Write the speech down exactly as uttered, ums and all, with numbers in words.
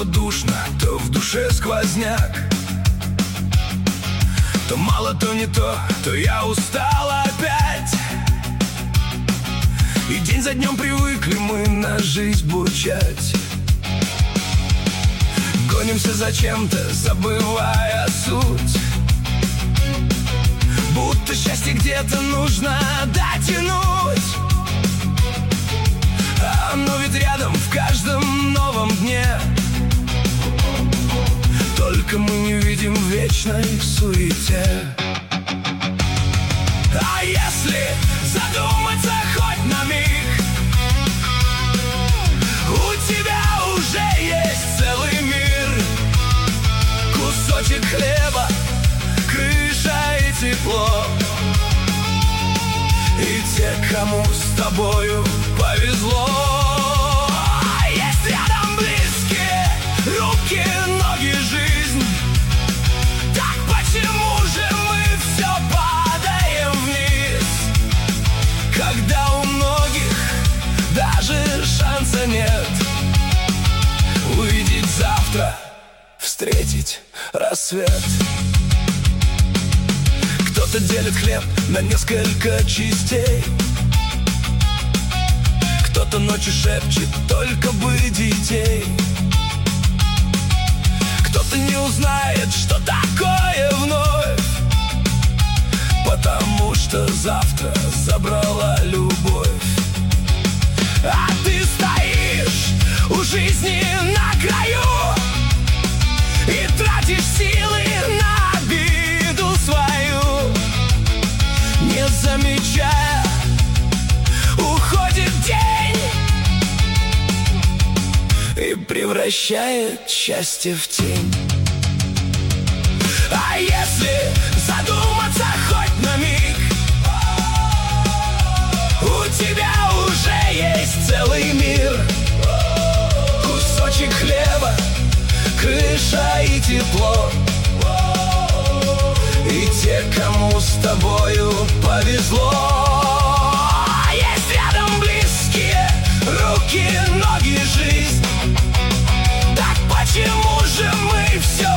то душно, то в душе сквозняк. То мало, то не то, то я устал опять. И день за днем привыкли мы на жизнь бурчать. Гонимся за чем-то, забывая суть. Будто счастье где-то нужно дотянуть. А оно ведь рядом в каждом новом дне. Только мы не видим в вечной суете. А если задуматься хоть на миг, у тебя уже есть целый мир. Кусочек хлеба, крыша и тепло. И те, кому с тобою повезло. А есть рядом близкие руки, ноги, жизнь. Так почему же мы все падаем вниз, когда у многих даже шанса нет увидеть завтра, встретить рассвет? Кто-то делит хлеб на несколько частей. Кто-то ночью шепчет только бы детей. Кто-то не узнает, что такое вновь, потому что завтра забрала любовь. А ты стоишь у жизни на краю и тратишь силы на обиду свою, не замечая, уходит день и превращает счастье в тень. А если задуматься хоть на миг, у тебя уже есть целый мир. Кусочек хлеба, крыша и тепло. И те, кому с тобою повезло. Есть рядом близкие руки, ноги, жизнь. Так почему же мы все